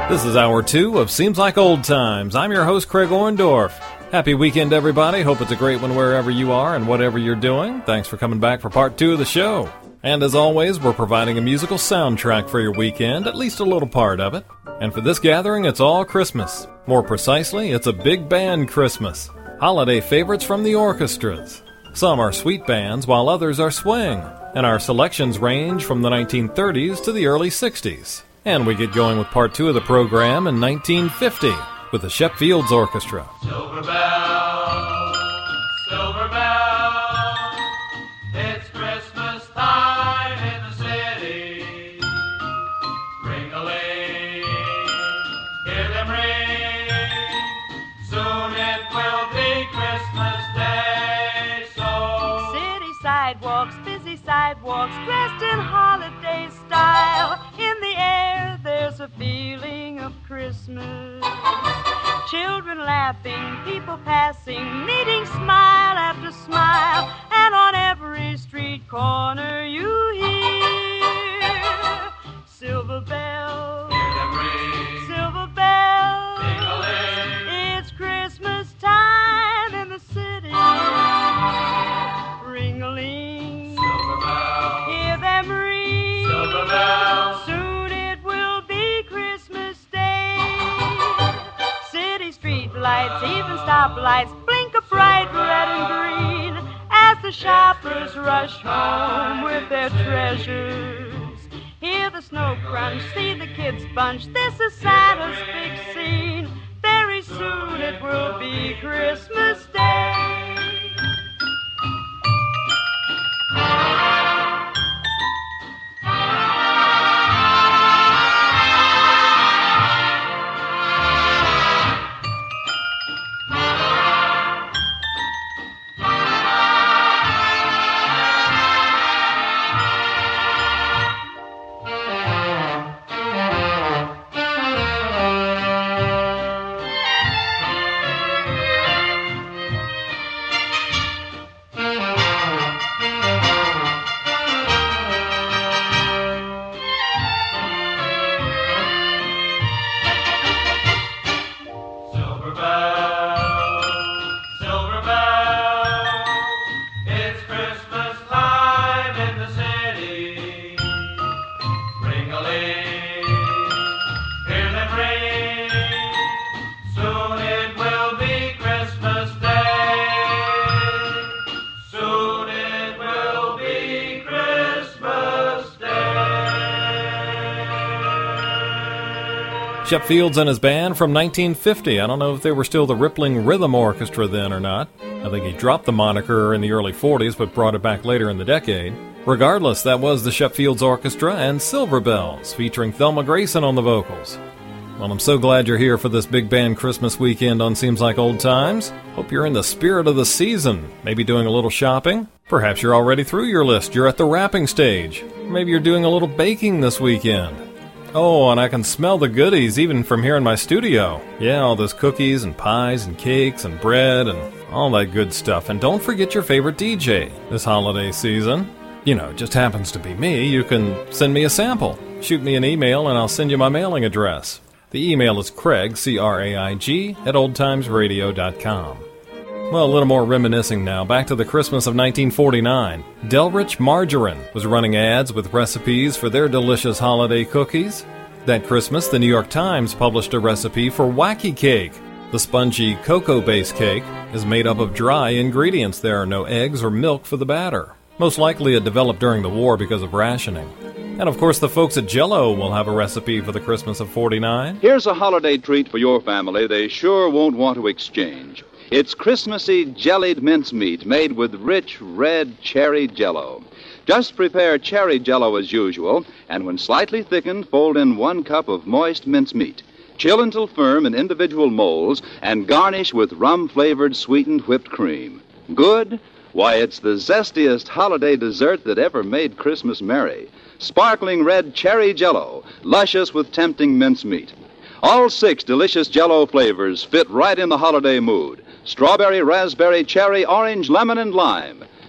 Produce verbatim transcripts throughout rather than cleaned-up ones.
This is hour two of Seems Like Old Times. I'm your host, Craig Orndorff. Happy weekend, everybody. Hope it's a great one wherever you are and whatever you're doing. Thanks for coming back for part two of the show. And as always, we're providing a musical soundtrack for your weekend, at least a little part of it. And for this gathering, it's all Christmas. More precisely, it's a big band Christmas. Holiday favorites from the orchestras. Some are sweet bands, while others are swing. And our selections range from the nineteen thirties to the early sixties. And we get going with part two of the program in nineteen fifty with the Shep Fields Orchestra. Silver bells, silver bells, it's Christmas time in the city. Ring-a-ling, hear them ring, soon it will be Christmas Day, so... City sidewalks, busy sidewalks, dressed in holiday style, in the air there's a feeling of Christmas. Children laughing, people passing, meeting smile after smile, and on every street corner you hear silver bells, hear them ring, silver bells, ding-a-ling. It's Christmas time in the city. Ring-a-ling, Silver bells, hear them ring, silver bells, soon it will be Christmas Day. City street lights, even stoplights, blink a bright red and green as the shoppers rush home with their treasures. Hear the snow crunch, see the kids bunch, this is Santa's big scene. Very soon it will be Christmas Day. Shep Fields and his band from nineteen fifty. I don't know if they were still the Rippling Rhythm Orchestra then or not. I think he dropped the moniker in the early forties, but brought it back later in the decade. Regardless, that was the Shep Fields Orchestra and Silver Bells, featuring Thelma Grayson on the vocals. Well, I'm so glad you're here for this big band Christmas weekend on Seems Like Old Times. Hope you're in the spirit of the season, maybe doing a little shopping. Perhaps you're already through your list, you're at the wrapping stage. Maybe you're doing a little baking this weekend. Oh, and I can smell the goodies even from here in my studio. Yeah, all those cookies and pies and cakes and bread and all that good stuff. And don't forget your favorite D J this holiday season. You know, it just happens to be me. You can send me a sample. Shoot me an email and I'll send you my mailing address. The email is Craig, C R A I G, at oldtimesradio dot com. Well, a little more reminiscing now. Back to the Christmas of nineteen forty-nine. Delrich Margarine was running ads with recipes for their delicious holiday cookies. That Christmas, the New York Times published a recipe for Wacky Cake. The spongy cocoa-based cake is made up of dry ingredients. There are no eggs or milk for the batter. Most likely it developed during the war because of rationing. And of course the folks at Jell-O will have a recipe for the Christmas of forty-nine. Here's a holiday treat for your family they sure won't want to exchange. It's Christmassy jellied mincemeat made with rich red cherry Jell-O. Just prepare cherry Jell-O as usual, and when slightly thickened, fold in one cup of moist mincemeat. Chill until firm in individual molds, and garnish with rum-flavored sweetened whipped cream. Good? Why, it's the zestiest holiday dessert that ever made Christmas merry. Sparkling red cherry Jell-O, luscious with tempting mincemeat. All six delicious Jell-O flavors fit right in the holiday mood. Strawberry, raspberry, cherry, orange, lemon, and lime.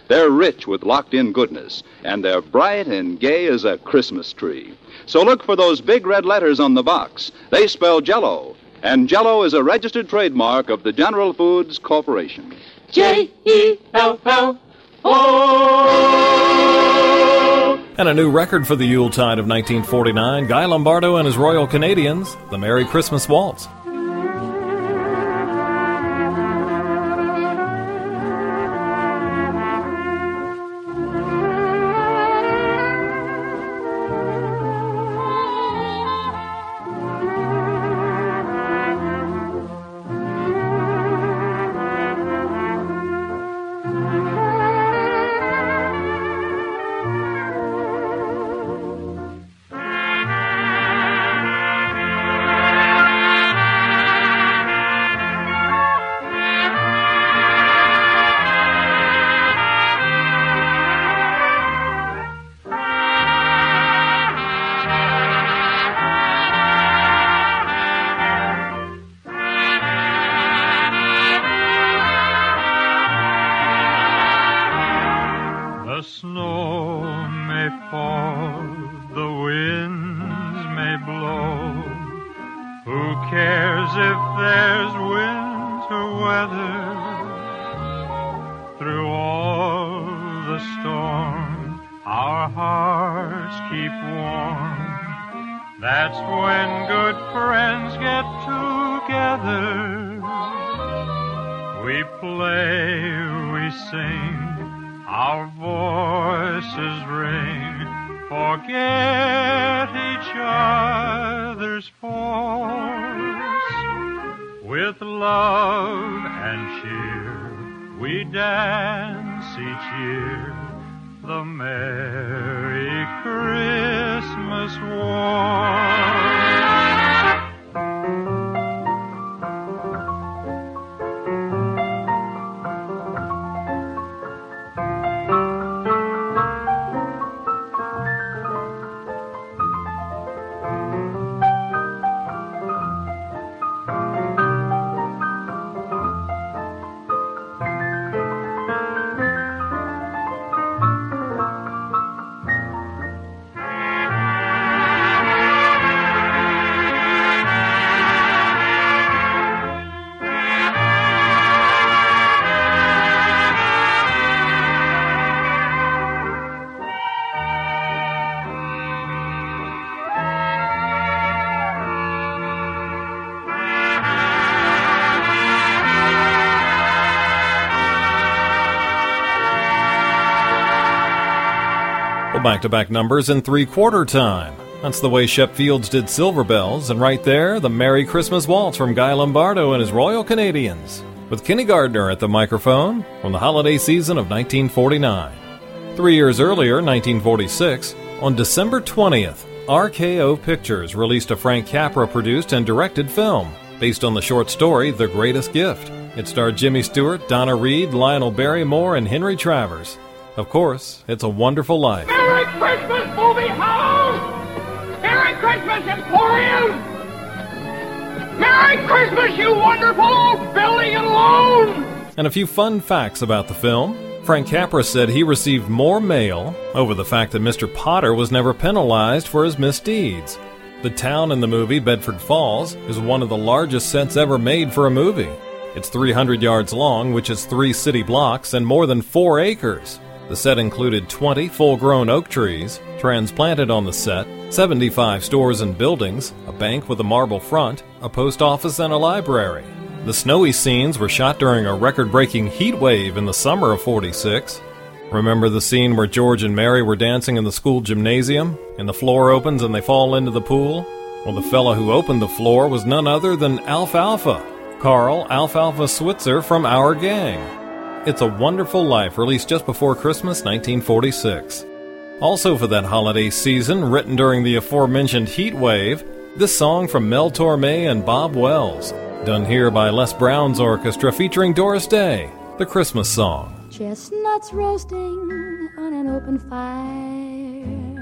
They're rich with locked-in goodness, and they're bright and gay as a Christmas tree. So look for those big red letters on the box. They spell Jell-O, and Jell-O is a registered trademark of the General Foods Corporation. J E L L O. And a new record for the Yuletide of nineteen forty-nine, Guy Lombardo and his Royal Canadians, the Merry Christmas Waltz. The snow may fall, the winds may blow. Who cares if there's winter weather? Through all the storm, our hearts keep warm. That's when good friends get together. We play, we sing, our voices ring, forget each other's faults. With love and cheer, we dance each year the Merry Christmas Waltz. Back-to-back numbers in three-quarter time. That's the way Shep Fields did Silver Bells, and right there, the Merry Christmas Waltz from Guy Lombardo and his Royal Canadians, with Kenny Gardner at the microphone from the holiday season of nineteen forty-nine. Three years earlier, nineteen forty-six, on December twentieth, R K O Pictures released a Frank Capra-produced and directed film based on the short story The Greatest Gift. It starred Jimmy Stewart, Donna Reed, Lionel Barrymore, and Henry Travers. Of course, It's a Wonderful Life. Merry Christmas, movie house! Merry Christmas, Emporium! Merry Christmas, you wonderful old building and loan! And a few fun facts about the film. Frank Capra said he received more mail over the fact that Mister Potter was never penalized for his misdeeds. The town in the movie, Bedford Falls, is one of the largest sets ever made for a movie. It's three hundred yards long, which is three city blocks, and more than four acres. The set included twenty full-grown oak trees, transplanted on the set, seventy-five stores and buildings, a bank with a marble front, a post office, and a library. The snowy scenes were shot during a record-breaking heat wave in the summer of forty-six. Remember the scene where George and Mary were dancing in the school gymnasium, and the floor opens and they fall into the pool? Well, the fella who opened the floor was none other than Alfalfa, Carl Alfalfa Switzer from Our Gang. It's a Wonderful Life, released just before Christmas, nineteen forty-six. Also for that holiday season, written during the aforementioned heat wave, this song from Mel Torme and Bob Wells, done here by Les Brown's orchestra featuring Doris Day, the Christmas song. Chestnuts roasting on an open fire,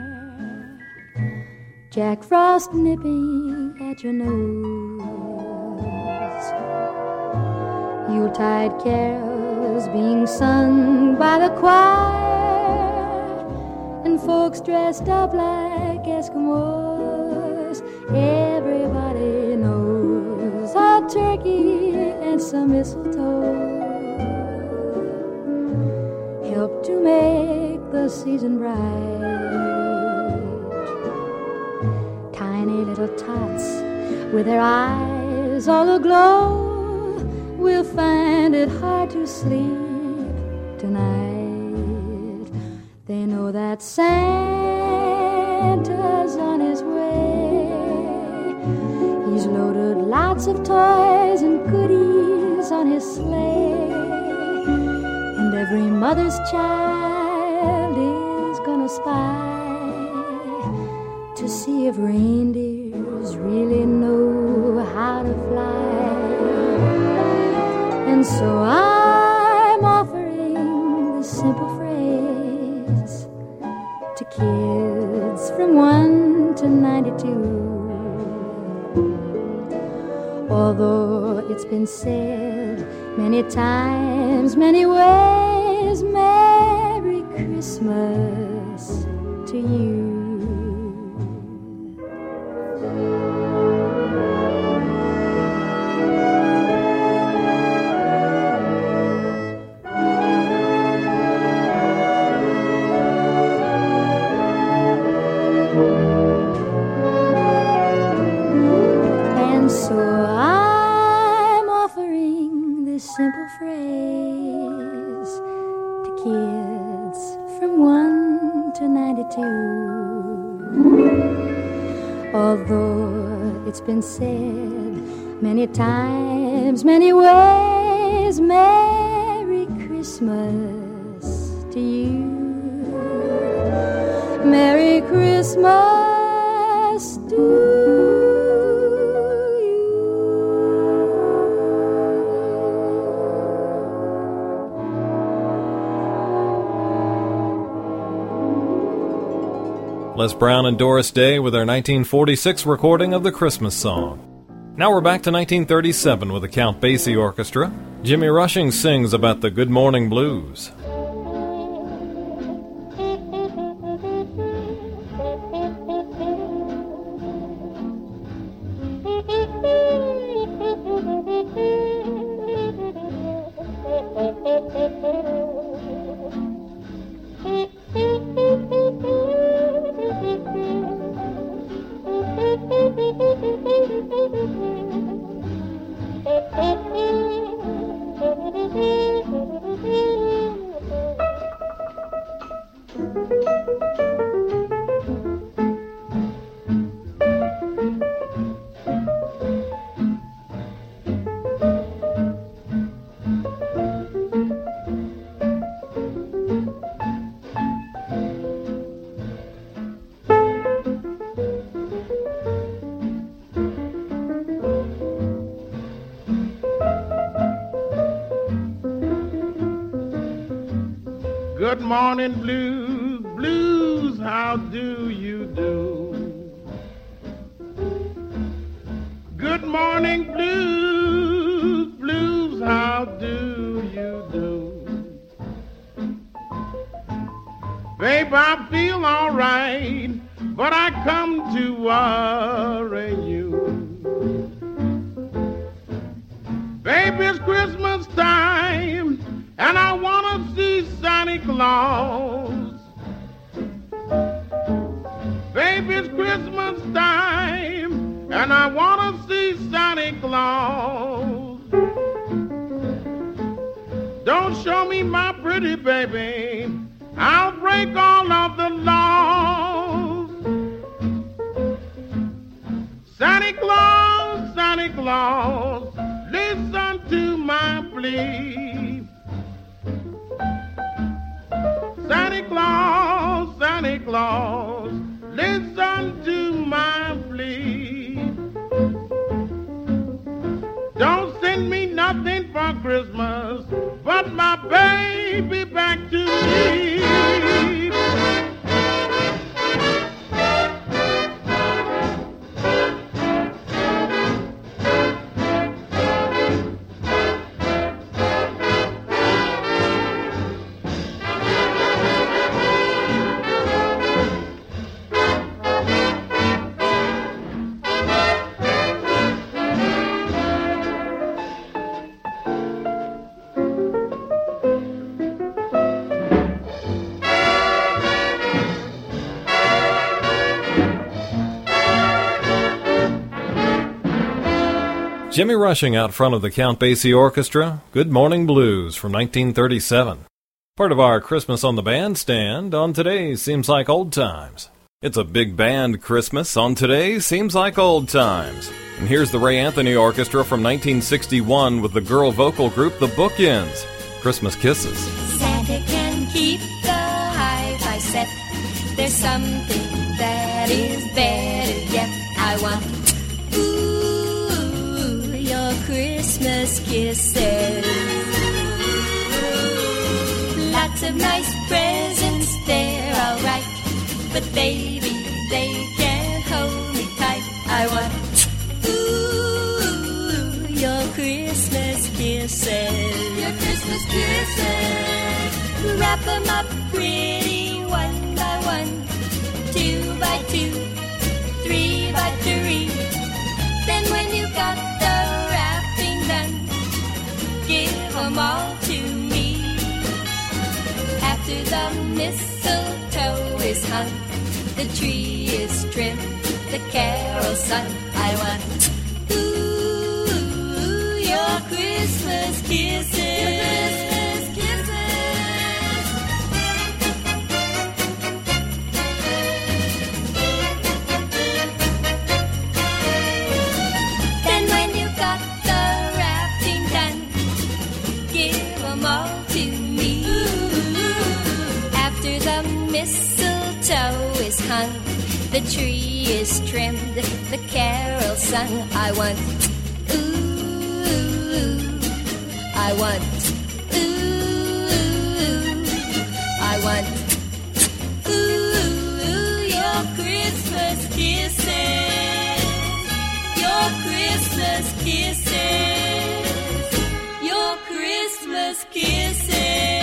Jack Frost nipping at your nose, Yuletide carols carols being sung by the choir, and folks dressed up like Eskimos. Everybody knows a turkey and some mistletoe help to make the season bright. Tiny little tots with their eyes all aglow will find it hard to sleep tonight. They know that Santa's on his way. He's loaded lots of toys and goodies on his sleigh, and every mother's child is gonna spy to see if reindeers really know how to fly. And so I'm offering this simple phrase to kids from one to ninety-two. Although it's been said many times, many ways, Merry Christmas to you. And so I'm offering this simple phrase to kids from one to ninety-two. Although it's been said many times, many ways, Merry Christmas to you. Merry Christmas to you. Les Brown and Doris Day with their nineteen forty-six recording of the Christmas song. Now we're back to nineteen thirty-seven with the Count Basie Orchestra. Jimmy Rushing sings about the Good Morning Blues. Good morning, blues, blues, how do you do? Good morning, blues, blues, how do you do? Babe, I feel all right, but I come to worry you. Babe, it's Christmas time, and I want to see Santa Claus. Baby, it's Christmas time, and I want to see Santa Claus. Don't show me my pretty baby, I'll break all of the laws. Santa Claus, Santa Claus, listen to my plea. Santa Claus, Santa Claus, listen to my plea. Don't send me nothing for Christmas but my baby back to me. Jimmy Rushing out front of the Count Basie Orchestra, Good Morning Blues from nineteen thirty-seven. Part of our Christmas on the Bandstand on today's Seems Like Old Times. It's a big band Christmas on today's Seems Like Old Times. And here's the Ray Anthony Orchestra from nineteen sixty-one with the girl vocal group The Bookends, Christmas Kisses. Santa can keep the hi-fi set. There's something that is better yet. I want, ooh, your Christmas kisses. Lots of nice presents, they're alright. But baby, they can't hold me tight. I want, ooh, your Christmas kisses. Your Christmas kisses. Wrap them up pretty one by one, two by two, three by three. Then when you got the wrapping done, give them all to me. After the mistletoe is hung, the tree is trimmed, the carol sung. I want, ooh, your Christmas kisses. Your Christmas kisses. Then when you got the wrapping done, give them all to me. After the mistletoe is hung, the tree is trimmed, the carol sung. I want, ooh, I want, ooh, I want, ooh, your Christmas kisses, your Christmas kisses, your Christmas kisses.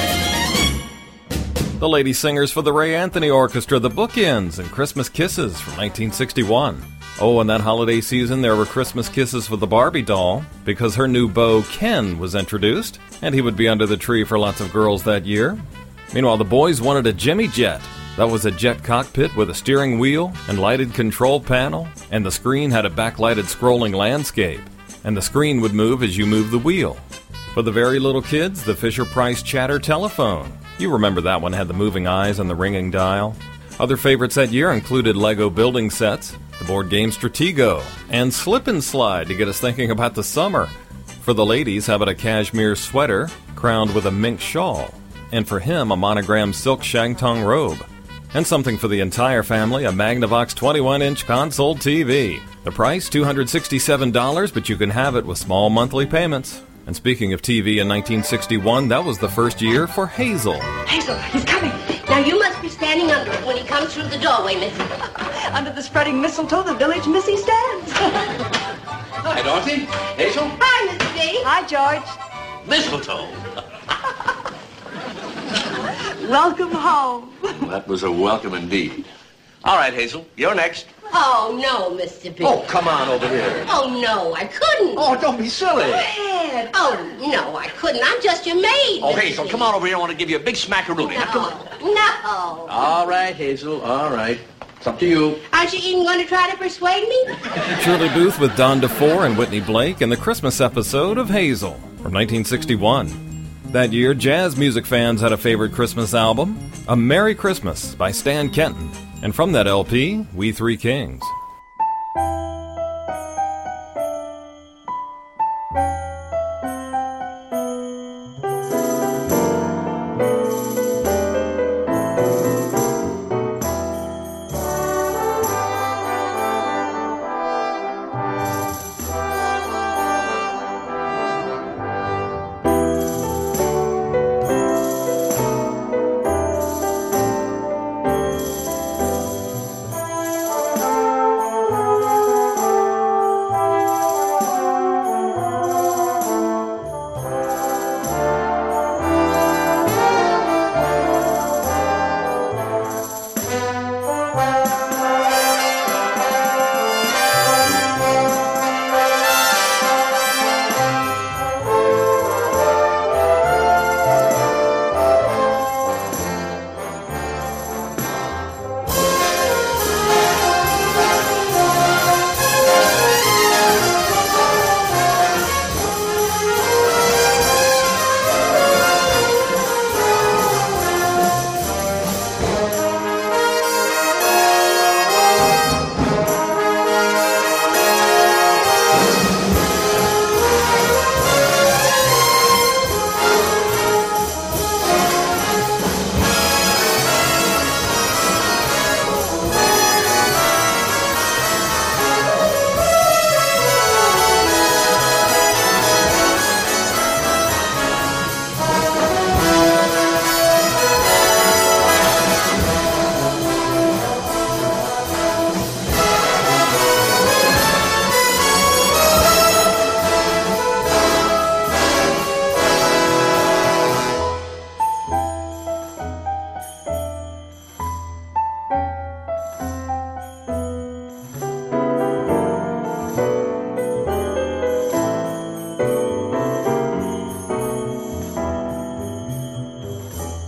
The lady singers for the Ray Anthony Orchestra, The Bookends, and Christmas Kisses from nineteen sixty-one. Oh, and that holiday season there were Christmas kisses for the Barbie doll, because her new beau, Ken, was introduced, and he would be under the tree for lots of girls that year. Meanwhile, the boys wanted a Jimmy Jet. That was a jet cockpit with a steering wheel and lighted control panel, and the screen had a backlighted scrolling landscape, and the screen would move as you moved the wheel. For the very little kids, the Fisher-Price Chatter telephone. You remember that one had the moving eyes and the ringing dial. Other favorites that year included Lego building sets, the board game Stratego, and Slip and Slide to get us thinking about the summer. For the ladies, how about a cashmere sweater crowned with a mink shawl? And for him, a monogrammed silk shantung robe. And something for the entire family, a Magnavox twenty-one inch console T V. The price, two hundred sixty-seven dollars, but you can have it with small monthly payments. And speaking of T V in nineteen sixty-one, that was the first year for Hazel. Hazel, he's coming. Now you must be standing under it when he comes through the doorway, Missy. Under the spreading mistletoe, the village Missy stands. Hi, Dorothy. Hazel. Hi, Mister D. Hi, George. Mistletoe. Welcome home. That was a welcome indeed. All right, Hazel, you're next. Oh, no, Mister B. Oh, come on over here. Oh, no, I couldn't. Oh, don't be silly. Go ahead. Oh, no, I couldn't. I'm just your maid. Oh, Mister Hazel, B. come on over here. I want to give you a big smackaroonie. No, Now, come on. no. All right, Hazel, all right. It's up to you. Aren't you even going to try to persuade me? Shirley Booth with Don DeFore and Whitney Blake in the Christmas episode of Hazel from nineteen sixty-one. That year, jazz music fans had a favorite Christmas album, A Merry Christmas by Stan Kenton. And from that L P, We Three Kings.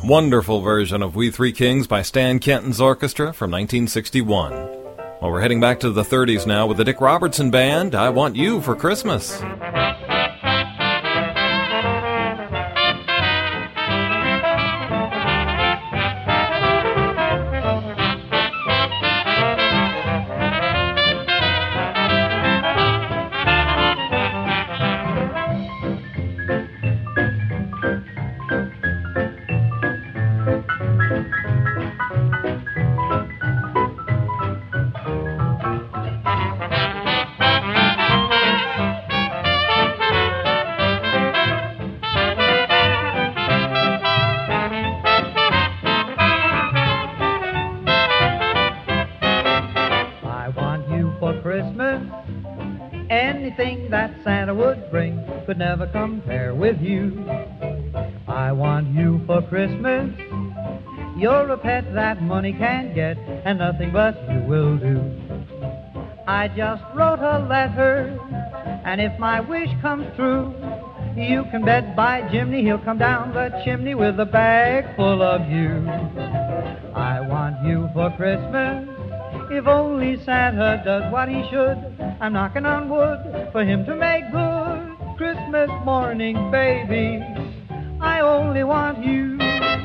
Wonderful version of We Three Kings by Stan Kenton's orchestra from nineteen sixty-one. Well, we're heading back to the thirties now with the Dick Robertson Band, I Want You for Christmas. Anything that Santa would bring could never compare with you. I want you for Christmas. You're a pet that money can't get, and nothing but you will do. I just wrote a letter, and if my wish comes true, you can bet by Jimmy he'll come down the chimney with a bag full of you. I want you for Christmas. If only Santa does what he should, I'm knocking on wood for him to make good. Christmas morning, baby, I only want you.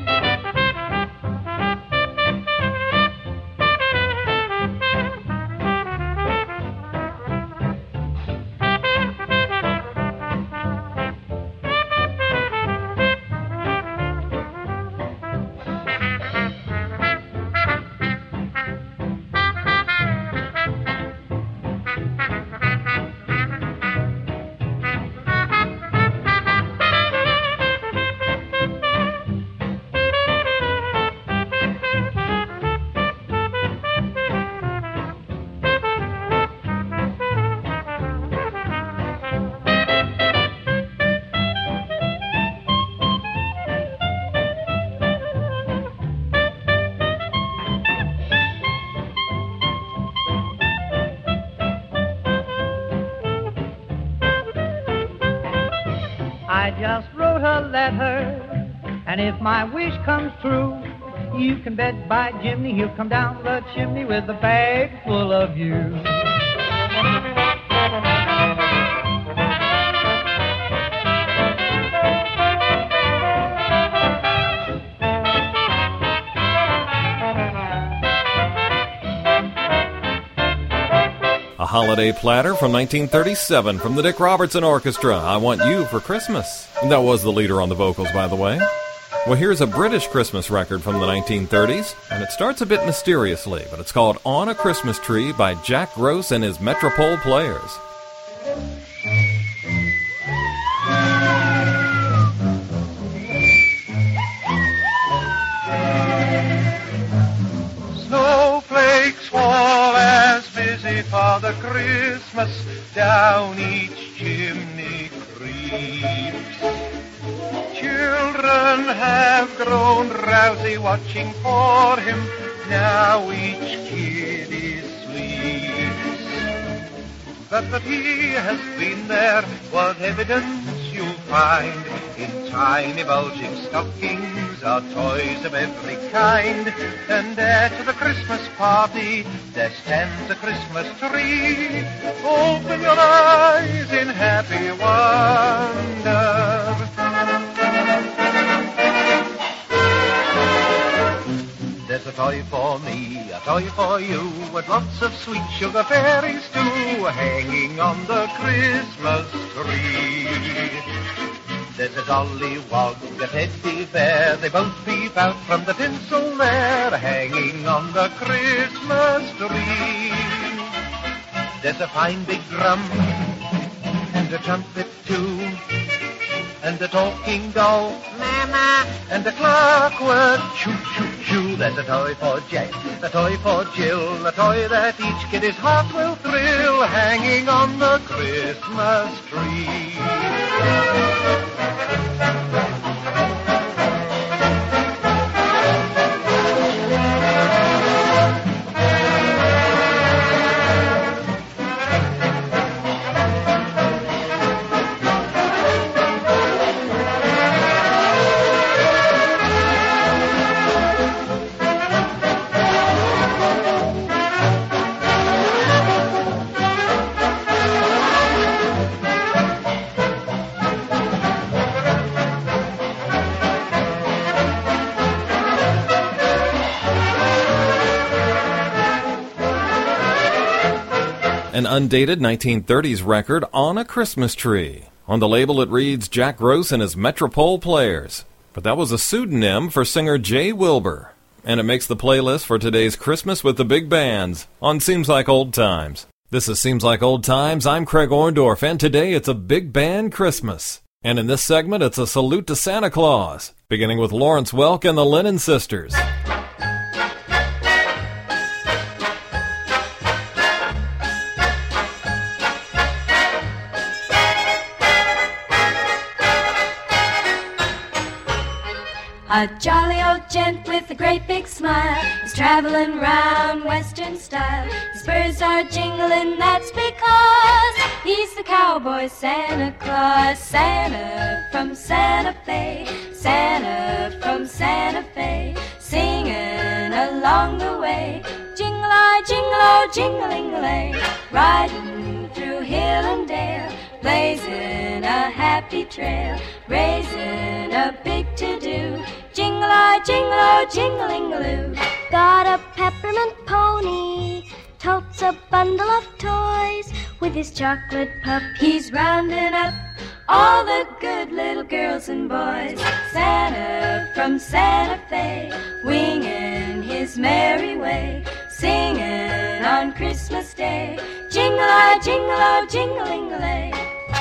I just wrote a letter, and if my wish comes true, you can bet by Jimmy he'll come down the chimney with a bag full of you. A holiday platter from nineteen thirty-seven from the Dick Robertson Orchestra, I Want You for Christmas. And that was the leader on the vocals, by the way. Well, here's a British Christmas record from the nineteen thirties, and it starts a bit mysteriously, but it's called On a Christmas Tree by Jack Gross and his Metropole Players. Snowflakes fall as busy for the Christmas down each chimney creeps. Children have grown drowsy watching for him, now each kid sleeps. But that he has been there, what evidence you'll find in tiny bulging stockings or toys of every kind. And there to the Christmas party, there stands a Christmas tree. Open your eyes in happy wonder. There's a toy for me, a toy for you, with lots of sweet sugar fairies too, hanging on the Christmas tree. There's a dolly wog, a teddy bear, they both peep out from the tinsel there, hanging on the Christmas tree. There's a fine big drum, and a trumpet too, and a talking doll, Mama, and a clockwork choo choo choo. There's a toy for Jack, a toy for Jill, a toy that each kid's heart will thrill, hanging on the Christmas tree. an undated nineteen thirties record on a Christmas tree. On the label it reads Jack Gross and his Metropole Players, but that was a pseudonym for singer Jay Wilbur. And it makes the playlist for today's Christmas with the Big Bands on Seems Like Old Times. This is Seems Like Old Times. I'm Craig Orndorff, and today it's a Big Band Christmas. And in this segment, it's a salute to Santa Claus, beginning with Lawrence Welk and the Lennon Sisters. A jolly old gent with a great big smile is traveling round Western style. His spurs are jingling, that's because he's the cowboy Santa Claus. Santa from Santa Fe, Santa from Santa Fe, singing along the way. Jingle-I, jingle-o, jingling-a-lay, riding through hill and dale, blazing a happy trail, raising a big to-do. Jingle-I, jingle-o, jingling-a-loo. Got a peppermint pony, totes a bundle of toys. With his chocolate pup, he's rounding up all the good little girls and boys. Santa from Santa Fe, winging his merry way, singing on Christmas Day. Jingle-I, jingle-o, jingling-a-lay.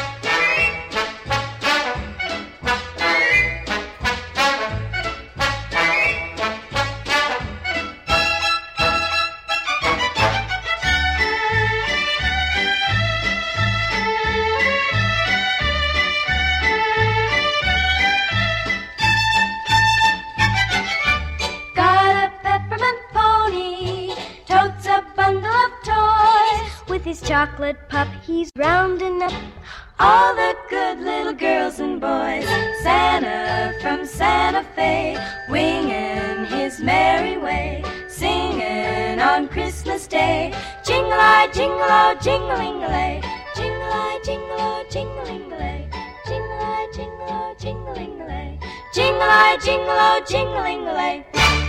His chocolate pup, he's rounding up all the good little girls and boys. Santa from Santa Fe, winging his merry way, singing on Christmas Day. Jingle-I, jingle-o, jingling-a-lay, jingle-I, jingle-o, jingling-a-lay, jingle-I, jingle-o, jingling-a-lay, jingle-I, jingle-o, jingling-a-lay.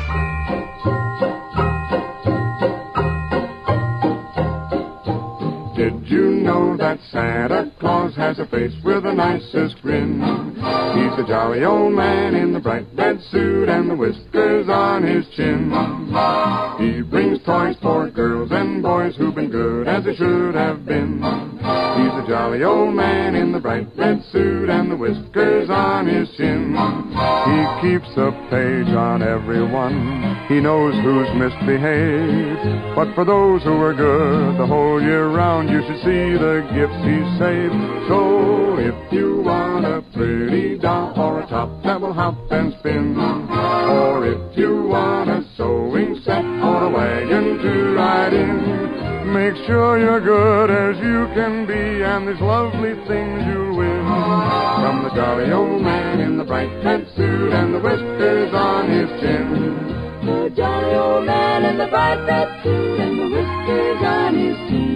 Did you know that Santa Claus has a face with the nicest grin? He's a jolly old man in the bright red suit and the whiskers on his chin. He brings toys for girls and boys who've been good as they should have been. He's a jolly old man in the bright red suit and the whiskers on his chin. He keeps a page on everyone. He knows who's misbehaved. But for those who are good the whole year round, you should see the gifts he saved. So if you want a pretty doll or a top that will hop and spin, or if you want a sewing set or a wagon to ride in, make sure you're good as you can be, and these lovely things you'll win. From the jolly old man in the bright red suit and the whiskers on his chin. The jolly old man in the bright red suit and the whiskers on his chin.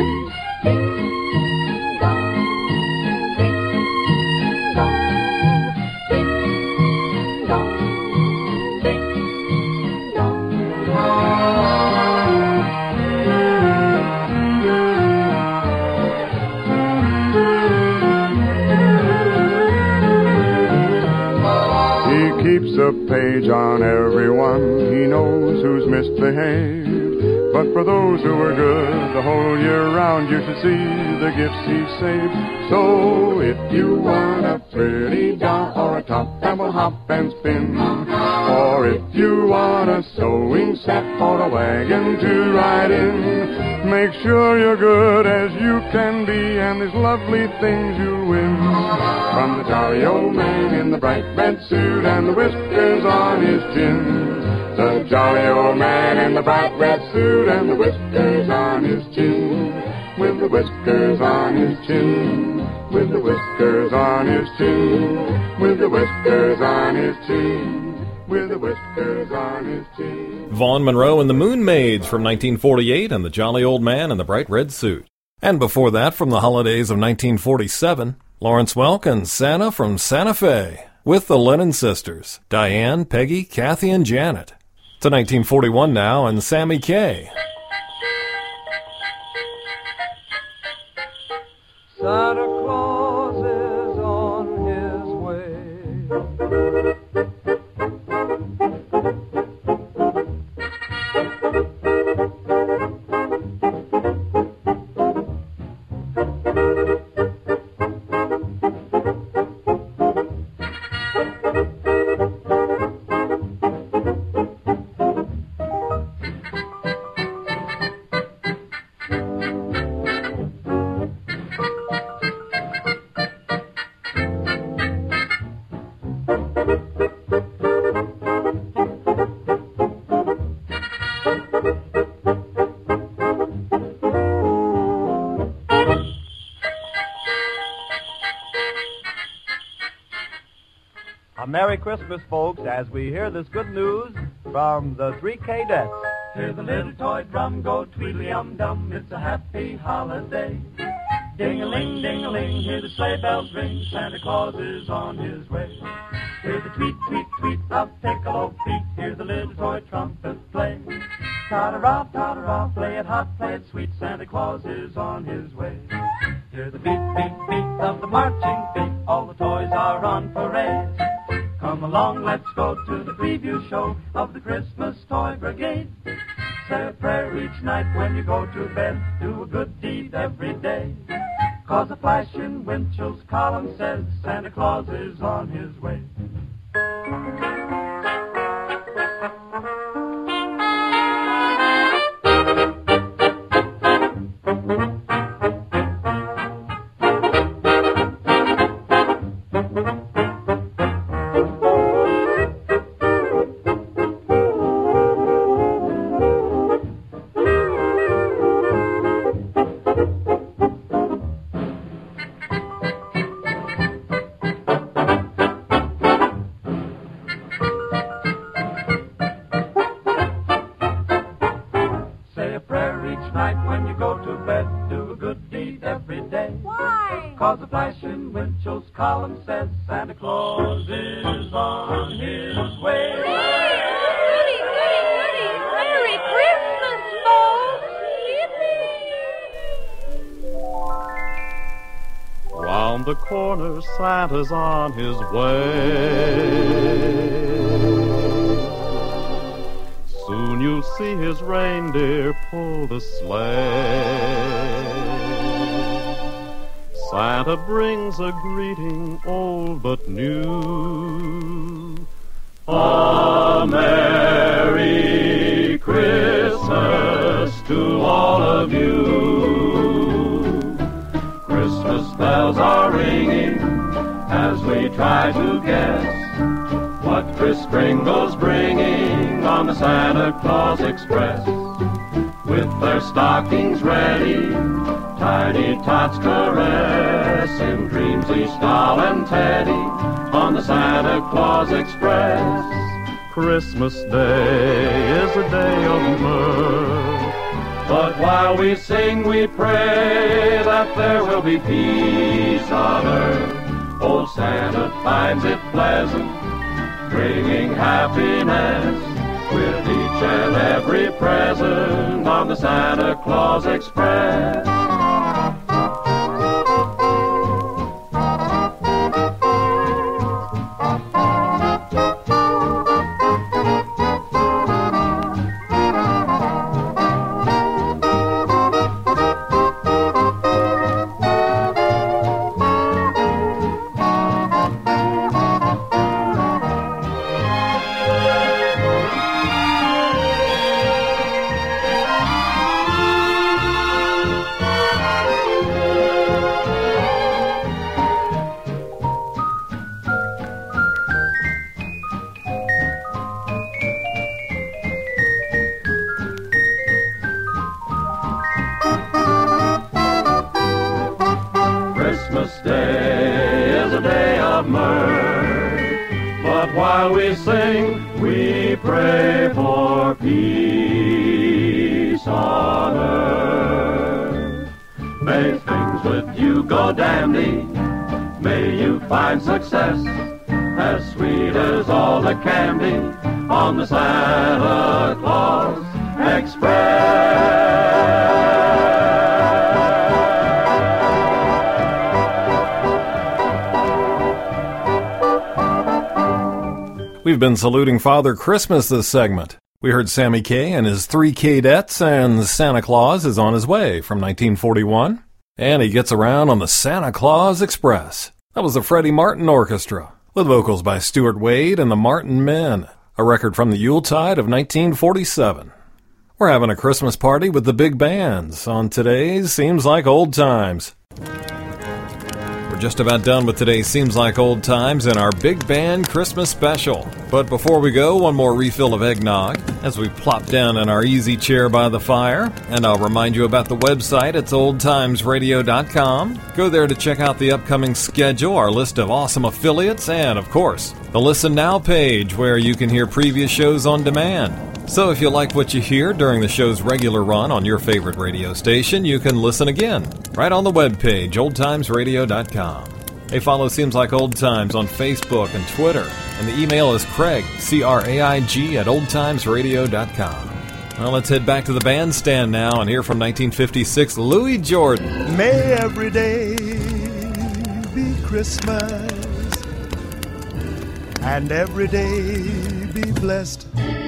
Keeps a page on everyone. He knows who's misbehaved. But for those who are good the whole year round, you should see the gifts he saved. So if you want a pretty doll or a top that will hop and spin, or if you want a sewing set or a wagon to ride in, make sure you're good as you can be, and these lovely things you'll win. From the jolly old man in the bright red suit and the whiskers on his chin. The jolly old man in the bright red suit and the whiskers on his chin. With the whiskers on his chin. With the whiskers on his chin. With the whiskers on his chin. With the whiskers on his chin. Vaughn Monroe and the Moon Maids from nineteen forty-eight and the Jolly Old Man in the Bright Red Suit. And before that, from the holidays of nineteen forty-seven, Lawrence Welk and Santa from Santa Fe with the Lennon Sisters, Diane, Peggy, Kathy, and Janet. To nineteen forty-one now, and Sammy Kaye. Santa Claus is on his way. A Merry Christmas, folks, as we hear this good news from the three Cadettes. Hear the little toy drum go tweedly-um-dum, it's a happy holiday. Ding-a-ling, ding-a-ling, hear the sleigh bells ring, Santa Claus is on his way. Hear the tweet, tweet, tweet of piccolo feet, hear the little toy trumpet play. Ta-da-ra, ta-da-ra, play it hot, play it sweet, Santa Claus is on his way. Hear the beat, beat, beat of the marching feet, all the toys are on parade. Come along, let's go to the preview show of the Christmas Toy Brigade. Say a prayer each night when you go to bed, do a good deed every day. Cause a flash in Winchell's column says Santa Claus is on his way. The corner, Santa's on his way. Soon you'll see his reindeer pull the sleigh. Santa brings a greeting, old but new. A Merry Christmas to all of you. Christmas bells are ringing as we try to guess what Kris Kringle's bringing on the Santa Claus Express. With their stockings ready, tiny tots caressing dreams each doll and teddy on the Santa Claus Express. Christmas Day is a day of mirth, but while we sing, we pray that there will be peace on earth. Old Santa finds it pleasant, bringing happiness with each and every present on the Santa Claus Express. Christmas Day is a day of mirth, but while we sing, we pray for peace on earth. May things with you go dandy, may you find success, as sweet as all the candy on the Santa Claus Express. We've been saluting Father Christmas this segment. We heard Sammy Kaye and his Three Cadettes, and Santa Claus is on his way from nineteen forty-one. And he gets around on the Santa Claus Express. That was the Freddie Martin Orchestra, with vocals by Stuart Wade and the Martin Men, a record from the Yuletide of nineteen forty-seven. We're having a Christmas party with the big bands on today's Seems Like Old Times. We're just about done with today's Seems Like Old Times and our Big Band Christmas Special. But before we go, one more refill of eggnog as we plop down in our easy chair by the fire. And I'll remind you about the website. It's old times radio dot com. Go there to check out the upcoming schedule, our list of awesome affiliates, and, of course, the Listen Now page where you can hear previous shows on demand. So if you like what you hear during the show's regular run on your favorite radio station, you can listen again right on the webpage, old times radio dot com. Hey, follow Seems Like Old Times on Facebook and Twitter, and the email is Craig, C R A I G, at old times radio dot com. Well, let's head back to the bandstand now and hear from nineteen fifty-six Louis Jordan. May every day be Christmas, and every day be blessed.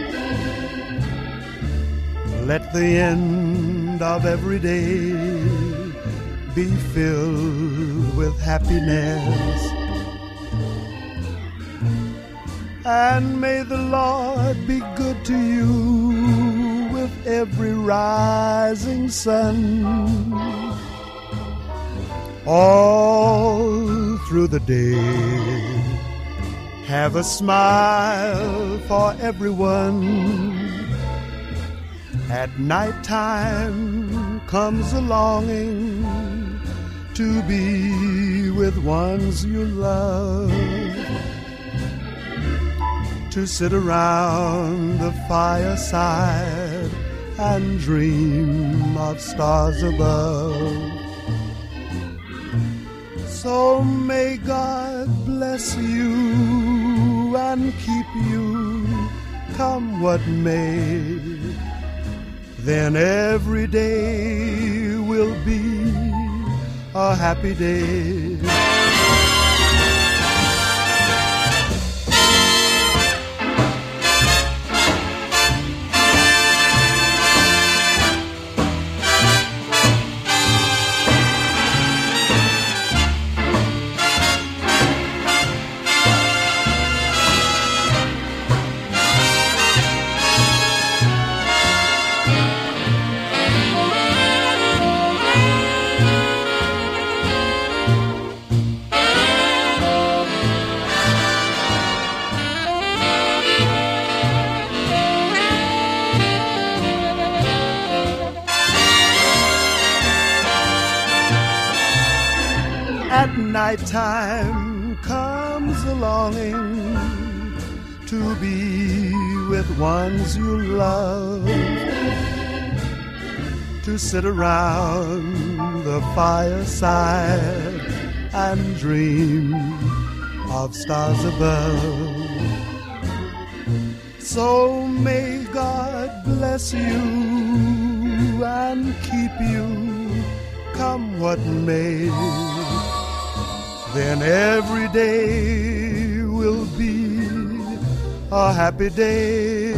Let the end of every day be filled with happiness. And may the Lord be good to you with every rising sun. All through the day, have a smile for everyone. At night time comes a longing to be with ones you love, to sit around the fireside and dream of stars above. So may God bless you and keep you, come what may. Then every day will be a happy day. Nighttime comes a longing to be with ones you love, to sit around the fireside and dream of stars above. So may God bless you and keep you, come what may. Then every day will be a happy day.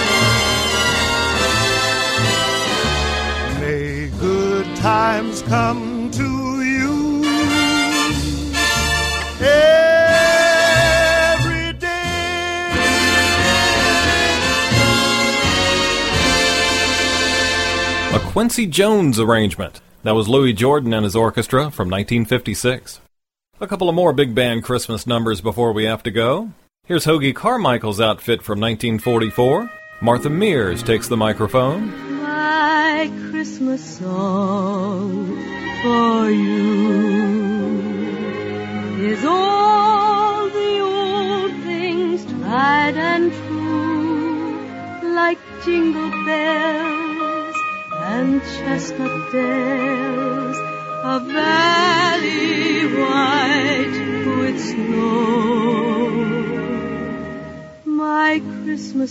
May good times come to you every day. A Quincy Jones arrangement. That was Louis Jordan and his orchestra from nineteen fifty-six. A couple of more big band Christmas numbers before we have to go. Here's Hoagy Carmichael's outfit from nineteen forty-four. Martha Mears takes the microphone. My Christmas song for you is all the old things tried and true, like jingle bells and chestnut dales, a valley white with snow. My Christmas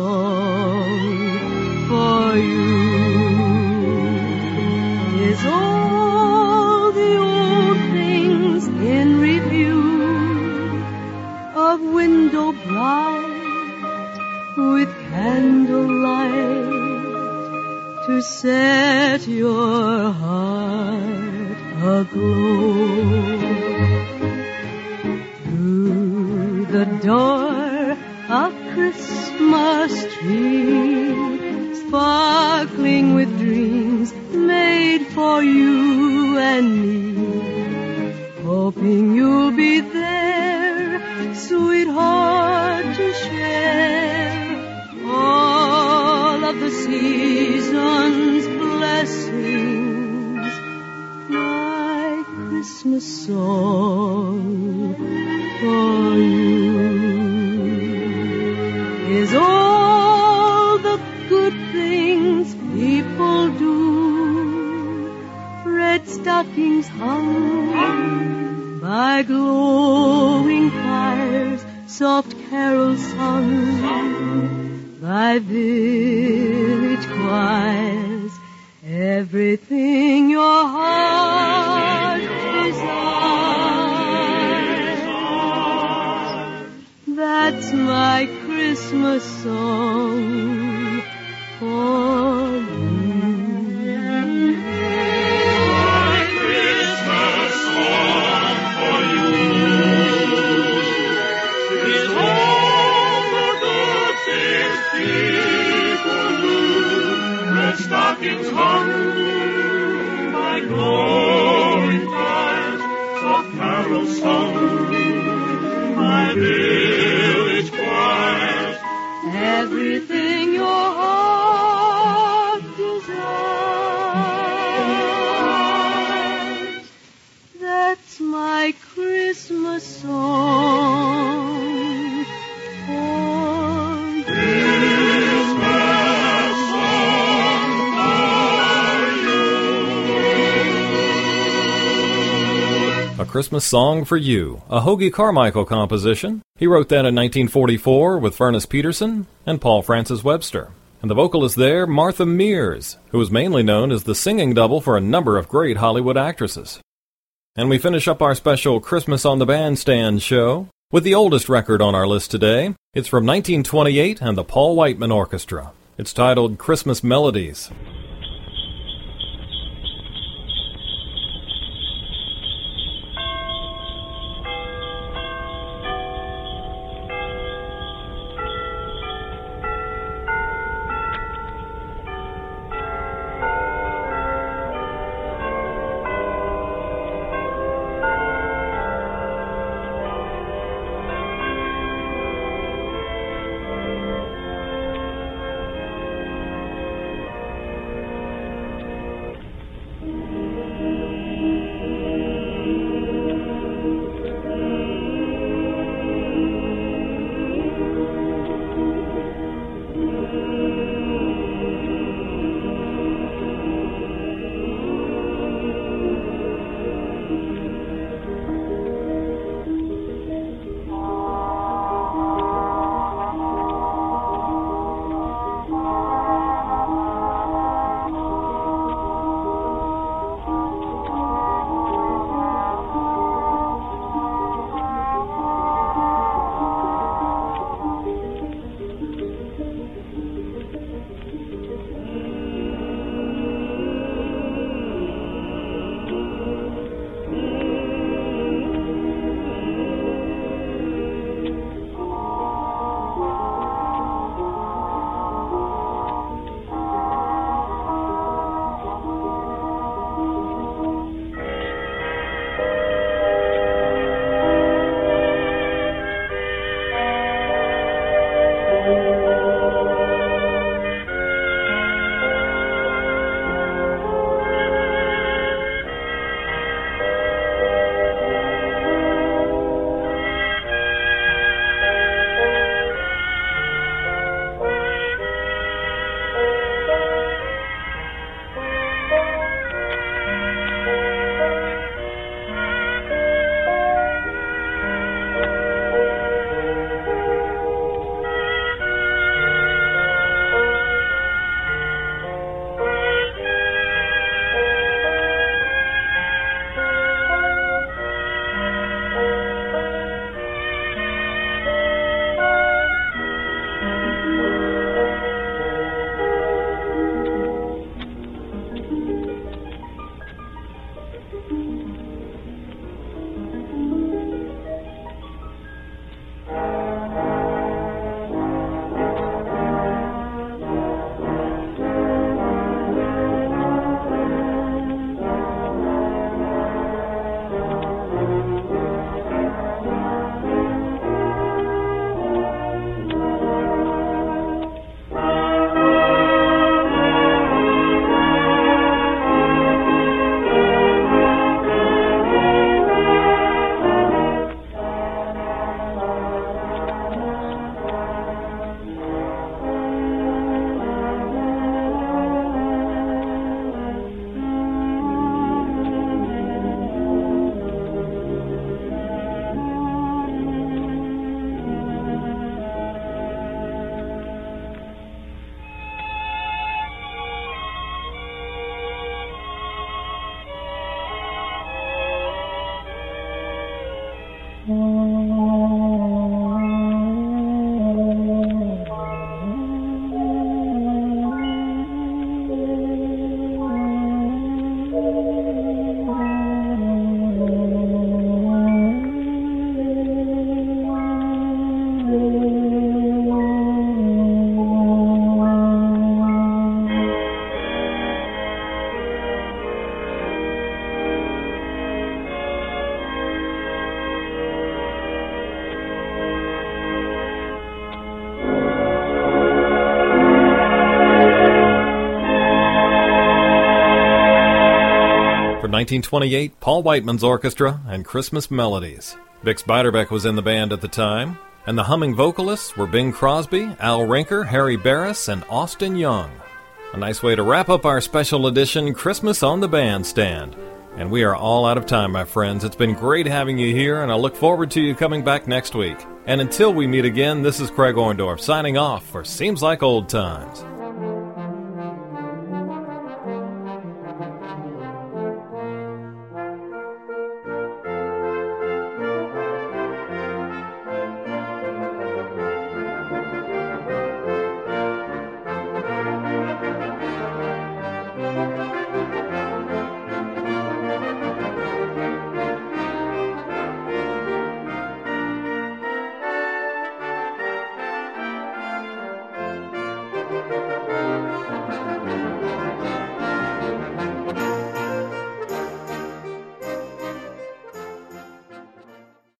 song for you is all the old things in review, of window bright with candlelight to set your heart aglow. Through the door a Christmas tree, sparkling with dreams made for you and me, hoping you'll be there, sweetheart, to share all of the season's blessings. My Christmas song for you is all the good things people do. Red stockings hung by glowing fires, soft carols sung by village choirs, everything your heart desires. That's my Christmas song for you. My Christmas song for you is all the good things people do. Red stockings hung by glowing fires, soft carols sung by village choirs, everything your heart desires. That's my Christmas song for Christmas song A Christmas Song for You, a Hoagy Carmichael composition. He wrote that in nineteen forty-four with Furnace Peterson and Paul Francis Webster. And the vocalist there, Martha Mears, who was mainly known as the singing double for a number of great Hollywood actresses. And we finish up our special Christmas on the Bandstand show with the oldest record on our list today. It's from nineteen twenty-eight and the Paul Whiteman Orchestra. It's titled Christmas Melodies. From nineteen twenty-eight, Paul Whiteman's orchestra and Christmas Melodies. Bix Beiderbecke was in the band at the time, and the humming vocalists were Bing Crosby, Al Rinker, Harry Barris, and Austin Young. A nice way to wrap up our special edition Christmas on the Bandstand. And we are all out of time, my friends. It's been great having you here, and I look forward to you coming back next week. And until we meet again, this is Craig Orndorff signing off for Seems Like Old Times.